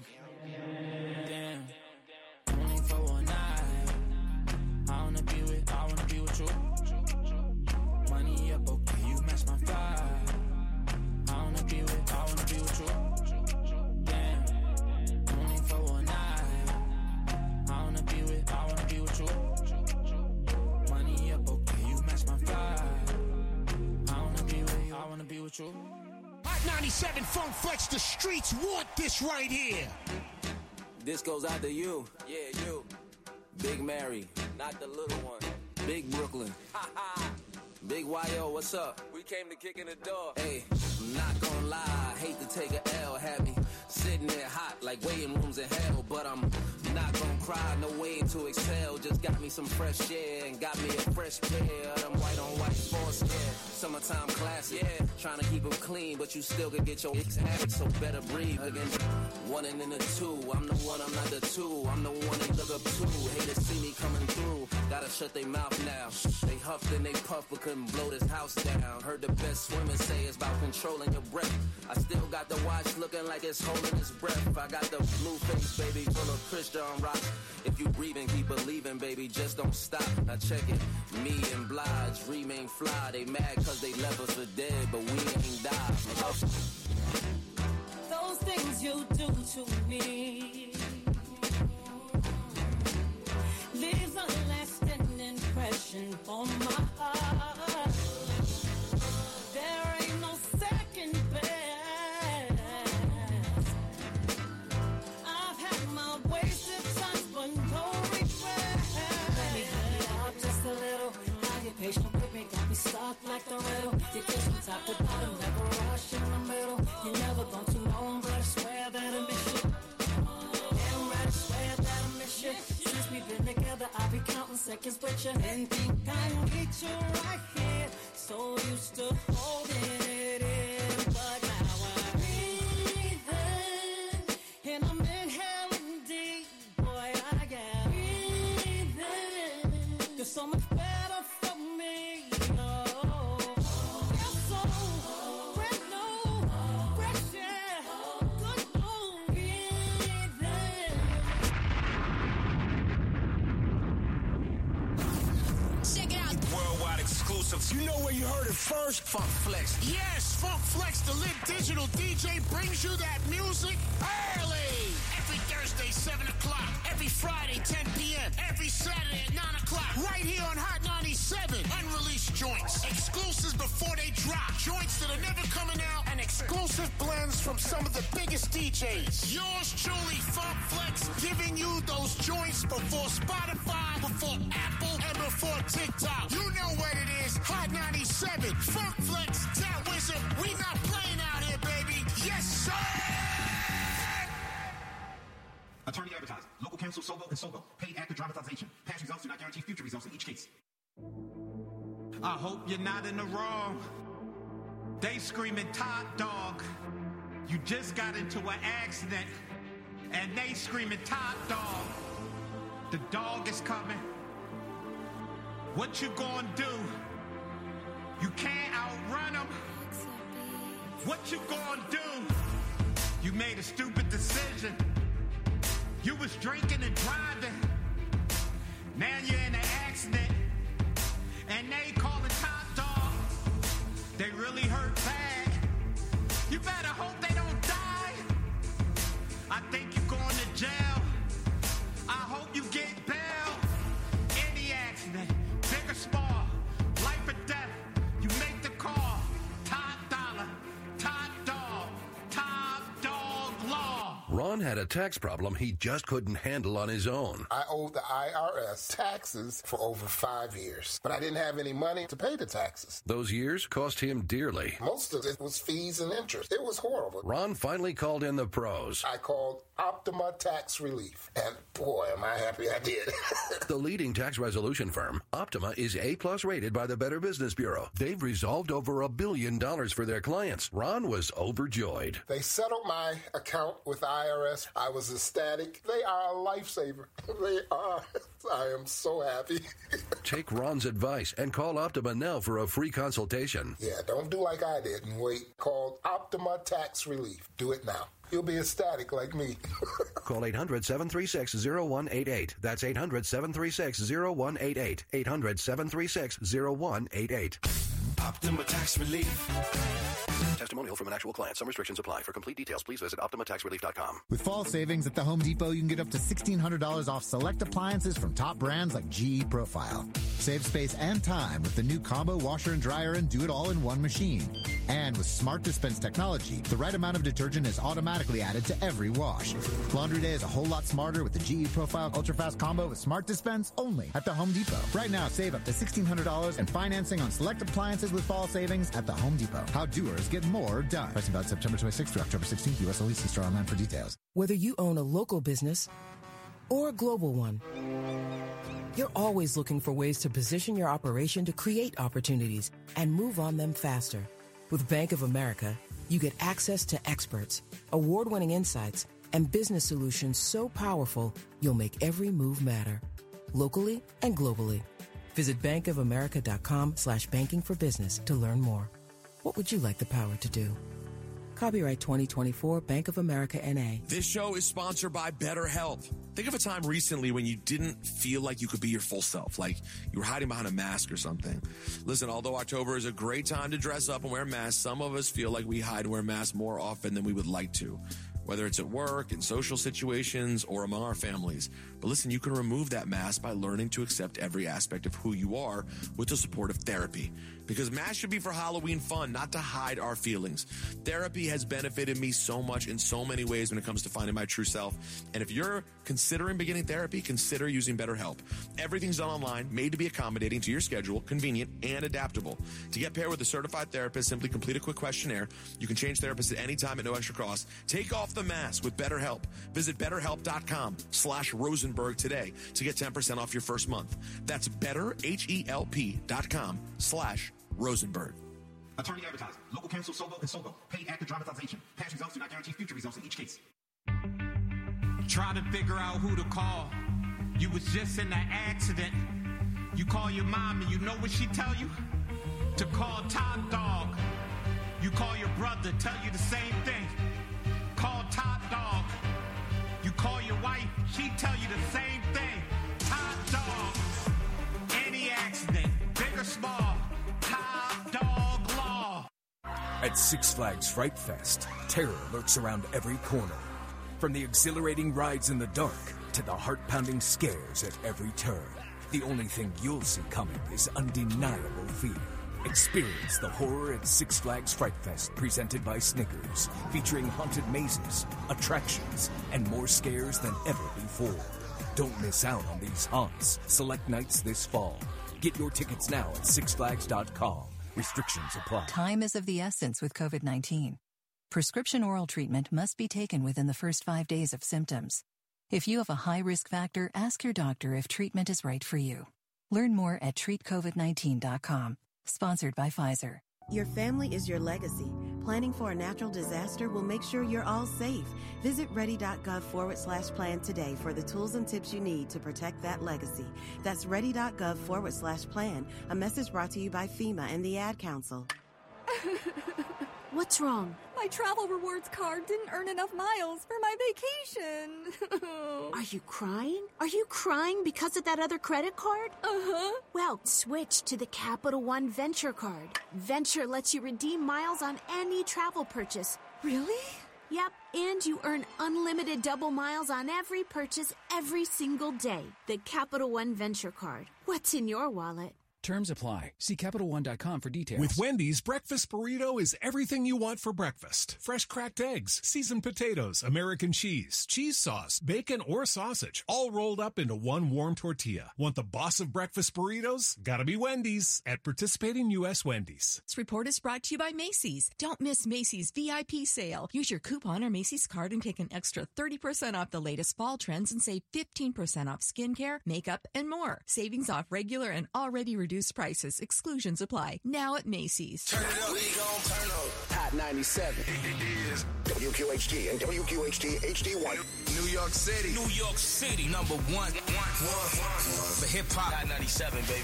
Only for one night. I wanna be with you. Money up, okay, you match my vibe. I wanna be with you. Damn. Only for one night. I wanna be with you. Money up, okay, you match my vibe. I wanna be with you. Hot 97 Funk Flex, the streets want this right here. This goes out to you. Yeah, you. Big Mary, not the little one. Big Brooklyn. Big YO, what's up? We came to kick in the door. Hey, I'm not gonna lie, I hate to take a L. Had me sitting there hot like waiting rooms in hell. But I'm not gonna cry, no way to exhale. Just got me some fresh air and got me a fresh pair of them white on white foreskin. Summertime classic, yeah. Trying to keep them clean, but you still could get your habit, so better breathe again. One and then the two, I'm the one, I'm not the two. I'm the one they look up to. Haters see me coming through, gotta shut their mouth now. They huffed and they puffed but couldn't blow this house down. Heard the best swimmers say it's about controlling your breath. I still got the watch looking like it's holding its breath. I got the blue face, baby, full of Christian rock. If you breathing, keep believing, baby, just don't stop. Now check it, me and Blige remain fly. They mad cause they left us for dead, but we ain't died. Those things you do to me leaves a lasting impression on my heart. There ain't no second best. I've had my wasted times, but no regrets. Let me hurry up just a little. Now you're patient with me, got me stuck like the riddle. You kiss from top to bottom, never rush in the middle. You never gone too long, but I swear that I miss you. Damn right, I swear that I miss you. Since we've been together, I'll be counting seconds with you. And think I need you right here. So used to holding it in, but now I'm breathing. And I'm inhaling deep, boy, I got breathing. There's so much better for me. You know where you heard it first? Funk Flex. Yes, Funk Flex, the lit digital DJ brings you that music early. Every Thursday, 7 o'clock. Every Friday, 10 p.m. Every Saturday at 9 o'clock. Right here on Hot 97. Unreleased joints. Exclusives before they drop. Joints that are never coming out. And exclusive blends from some of the biggest DJs. Yours truly, Funk Flex, giving you those joints before Spotify, before Apple, and before TikTok. You know what it is. Hot 97. Funk Flex, that wizard. We not playing out here, baby. Yes, sir! Attorney advertised. Local counsel Sogo and Sogo. Paid actor dramatization. Past results do not guarantee future results in each case. I hope you're not in the wrong. They screaming top dog. You just got into an accident. And they screaming top dog. The dog is coming. What you gonna do? You can't outrun him. What you gonna do? You made a stupid decision. You was drinking and driving. Now you're in an accident. And they calling top dog. They really hurt bad. You better hope they don't die. I think you're going to jail. I hope you get bail. Any accident, big or small, life or death, you make Ron had a tax problem he just couldn't handle on his own. I owed the IRS taxes for over 5 years, but I didn't have any money to pay the taxes. Those years cost him dearly. Most of it was fees and interest. It was horrible. Ron finally called in the pros. I called Optima Tax Relief, and boy, am I happy I did. The leading tax resolution firm, Optima, is A+ rated by the Better Business Bureau. They've resolved over $1 billion for their clients. Ron was overjoyed. They settled my account with the IRS. I was ecstatic. They are a lifesaver. They are. I am so happy. Take Ron's advice and call Optima now for a free consultation. Yeah, don't do like I did and wait. Call Optima Tax Relief. Do it now. You'll be ecstatic like me. Call 800-736-0188. That's 800-736-0188. 800-736-0188. Optima Tax Relief. Testimonial from an actual client. Some restrictions apply. For complete details, please visit OptimaTaxRelief.com. With fall savings at the Home Depot, you can get up to $1,600 off select appliances from top brands like GE Profile. Save space and time with the new combo washer and dryer and do-it-all-in-one machine. And with Smart Dispense technology, the right amount of detergent is automatically added to every wash. Laundry day is a whole lot smarter with the GE Profile Ultra Fast Combo with Smart Dispense only at the Home Depot. Right now, save up to $1,600 and financing on select appliances with fall savings at the Home Depot. How doers get more done. Pricing valid September 26th through October 16th. U.S. only. See store online for details. Whether you own a local business or a global one, you're always looking for ways to position your operation to create opportunities and move on them faster. With Bank of America, you get access to experts, award-winning insights, and business solutions so powerful you'll make every move matter, locally and globally. Visit bankofamerica.com/banking for business to learn more. What would you like the power to do? Copyright 2024 Bank of America N.A. This show is sponsored by BetterHelp. Think of a time recently when you didn't feel like you could be your full self, like you were hiding behind a mask or something. Listen, although October is a great time to dress up and wear masks, some of us feel like we hide and wear masks more often than we would like to, whether it's at work, in social situations, or among our families. But listen, you can remove that mask by learning to accept every aspect of who you are with the support of therapy. Because masks should be for Halloween fun, not to hide our feelings. Therapy has benefited me so much in so many ways when it comes to finding my true self. And if you're considering beginning therapy, consider using BetterHelp. Everything's done online, made to be accommodating to your schedule, convenient, and adaptable. To get paired with a certified therapist, simply complete a quick questionnaire. You can change therapists at any time at no extra cost. Take off the mask with BetterHelp. Visit BetterHelp.com/Rosenberg today to get 10% off your first month. That's BetterHelp.com/Rosenberg. Attorney advertising. Local counsel Sobel and Sobel. Paid active dramatization. Past results do not guarantee future results in each case. Try to figure out who to call. You was just in that accident. You call your mom and you know what she tell you? To call Top Dog. You call your brother, tell you the same thing. Call Top Dog. You call your wife, she tell you the same thing. Top Dog. Any accident, big or small, Top Dog Law. At Six Flags Fright Fest, terror lurks around every corner. From the exhilarating rides in the dark to the heart-pounding scares at every turn, the only thing you'll see coming is undeniable fear. Experience the horror at Six Flags Fright Fest, presented by Snickers, featuring haunted mazes, attractions, and more scares than ever before. Don't miss out on these haunts. Select nights this fall. Get your tickets now at sixflags.com. Restrictions apply. Time is of the essence with COVID-19. Prescription oral treatment must be taken within the first 5 days of symptoms. If you have a high risk factor, ask your doctor if treatment is right for you. Learn more at treatcovid19.com. Sponsored by Pfizer. Your family is your legacy. Planning for a natural disaster will make sure you're all safe. Visit ready.gov/plan today for the tools and tips you need to protect that legacy. That's ready.gov/plan. A message brought to you by FEMA and the Ad Council. What's wrong? My travel rewards card didn't earn enough miles for my vacation. Are you crying? Are you crying because of that other credit card? Uh-huh. Well, switch to the Capital One Venture card. Venture lets you redeem miles on any travel purchase. Really? Yep, and you earn unlimited double miles on every purchase every single day. The Capital One Venture card. What's in your wallet? Terms apply. See CapitalOne.com for details. With Wendy's, breakfast burrito is everything you want for breakfast. Fresh cracked eggs, seasoned potatoes, American cheese, cheese sauce, bacon or sausage, all rolled up into one warm tortilla. Want the boss of breakfast burritos? Gotta be Wendy's at participating U.S. Wendy's. This report is brought to you by Macy's. Don't miss Macy's VIP sale. Use your coupon or Macy's card and take an extra 30% off the latest fall trends and save 15% off skincare, makeup, and more. Savings off regular and already reduced prices. Exclusions apply. Now at Macy's. Turn it up. We gon' turn up. Hot 97. It is WQHT and WQHT HD1. New York City. New York City. Number one. For hip hop. Hot 97, baby.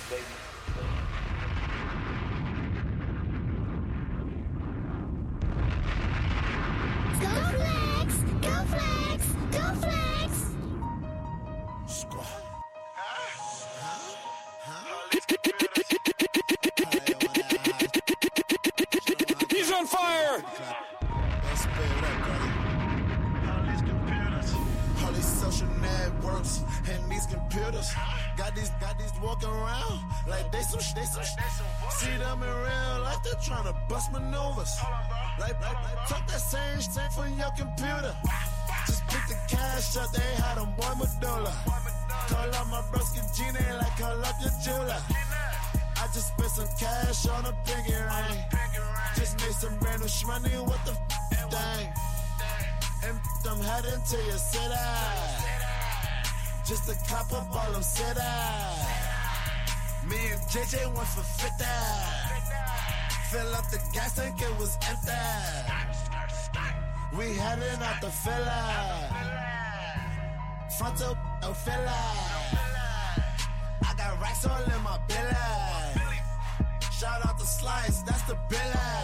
Go Flex! Go Flex! Go Flex! Squad. He's on fire! All these social networks and these computers got these walking around like they some see them in real life, they're trying to bust maneuvers. Like talk that same shit from your computer. Just pick the cash up, they had them boy Medulla. Call up my broski Gina like call up your jeweler. I just spent some cash on a pinky ring. Just made some brand new shmoney, what the dang. And I'm heading to your city. Just a cop up all them city. Me and JJ went for 50. Fill up the gas tank, it was empty. We heading out the villa. Fronto, no filler. I got racks all in my belly. Shout out the Slice, that's the billy.